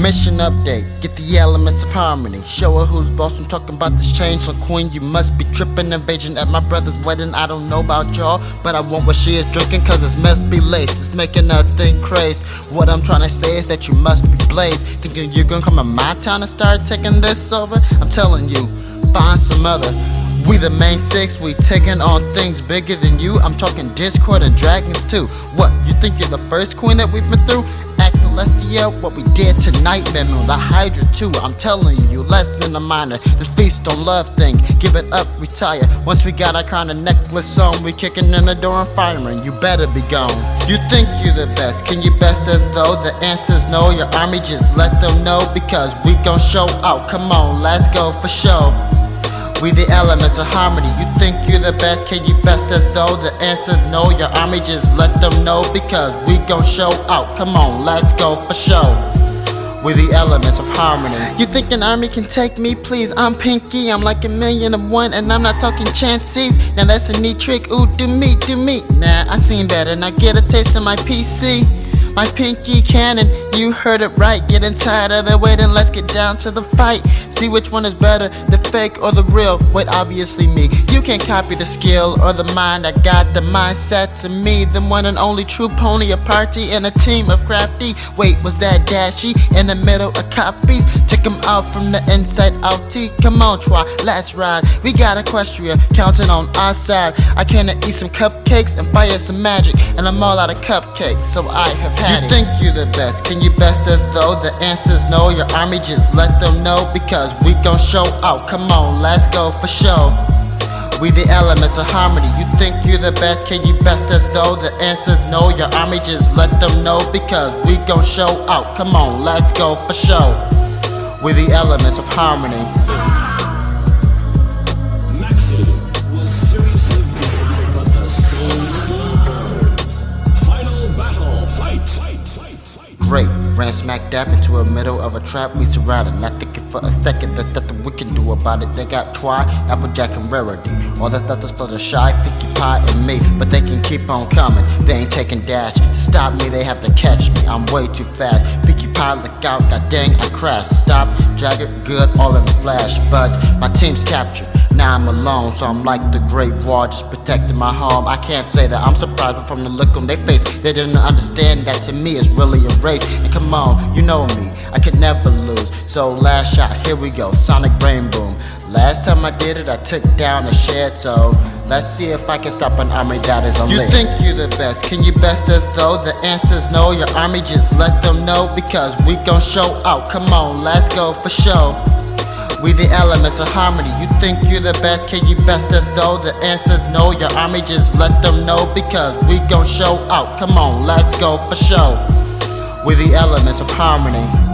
Mission update, get the elements of harmony. Show her who's boss, I'm talking about this changeling queen. You must be tripping, invasion at my brother's wedding. I don't know about y'all, but I want what she is drinking, cause it must be laced. It's making her think crazed. What I'm trying to say is that you must be blazed. Thinking you're gonna come to my town and start taking this over? I'm telling you, find some other. We the main six, we taking on things bigger than you. I'm talking Discord and dragons too. What, you think you're the first queen that we've been through? Ask Celestia what we did tonight, Memo. The Hydra too, I'm telling you, less than a minor. The feast on love thing, give it up, retire. Once we got our crown and necklace on, we kicking in the door and firing. You better be gone. You think you're the best, can you best us though? The answer's no, your army just let them know, because we gon' show out. Come on, let's go for show. We the elements of harmony. You think you're the best, can you best us though? The answer's no, your army just let them know, because we gon' show out. Come on, let's go for show. We the elements of harmony. You think an army can take me? Please, I'm Pinky, I'm like 1,000,001, and I'm not talking chances. Now that's a neat trick, ooh, do me. Nah, I seen better, now get a taste of my PC. My pinky cannon, you heard it right. Getting tired of the waiting, let's get down to the fight. See which one is better, the fake or the real. Wait, obviously me. You can't copy the skill or the mind. I got the mindset to me, the one and only true pony. A party and a team of crafty. Wait, was that Dashy in the middle of copies? Check him out from the inside out. T, come on, try, let's ride. We got Equestria counting on our side. I can eat some cupcakes and fire some magic, and I'm all out of cupcakes, so I have had. You think you're the best, can you best us though? The answer's no, your army just let them know, because we gon' show out. Come on, let's go for show. We the elements of harmony. You think you're the best, can you best us though? The answer's no, your army just let them know, because we gon' show out. Come on, let's go for show. We the elements of harmony. Great, ran smack dab into the middle of a trap. We surrounded, not thinking for a second. There's nothing we can do about it. They got Twi, Applejack, and Rarity. All the others for the shy, Pinkie Pie, and me. But they can keep on coming, they ain't taking dash. To stop me, they have to catch me, I'm way too fast. Pinkie Pie, look out, god dang, I crashed. Stop, drag it, good, all in a flash. But my team's captured. Now I'm alone, so I'm like the Great Wall, just protecting my home. I can't say that I'm surprised, but from the look on their face, they didn't understand that to me it's really a race. And come on, you know me, I could never lose. So last shot, here we go, sonic brain boom. Last time I did it, I took down a shed, so let's see if I can stop an army that is unlit. You think you're the best, can you best us though? The answer's no, your army just let them know, because we gon' show out. Come on, let's go for show. We the elements of harmony. You think you're the best, can you best us though? The answer's no, your army just let them know, because we gon' show out. Come on, let's go for show. We the elements of harmony.